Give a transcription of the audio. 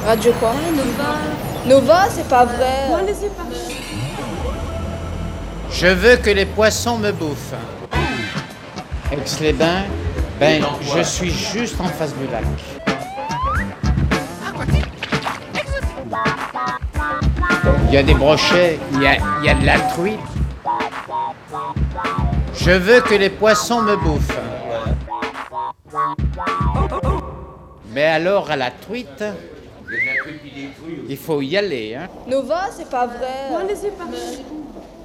Radio quoi? Nova. Nova, c'est pas vrai. Non, laissez pas. Je veux que les poissons me bouffent. Aix-les-Bains, ben, je suis juste en face du lac. Il y a des brochets, il y a de la truite. Je veux que les poissons me bouffent. Mais alors, à la truite, il faut y aller, hein. Nova, c'est pas vrai. Non, laissez pas.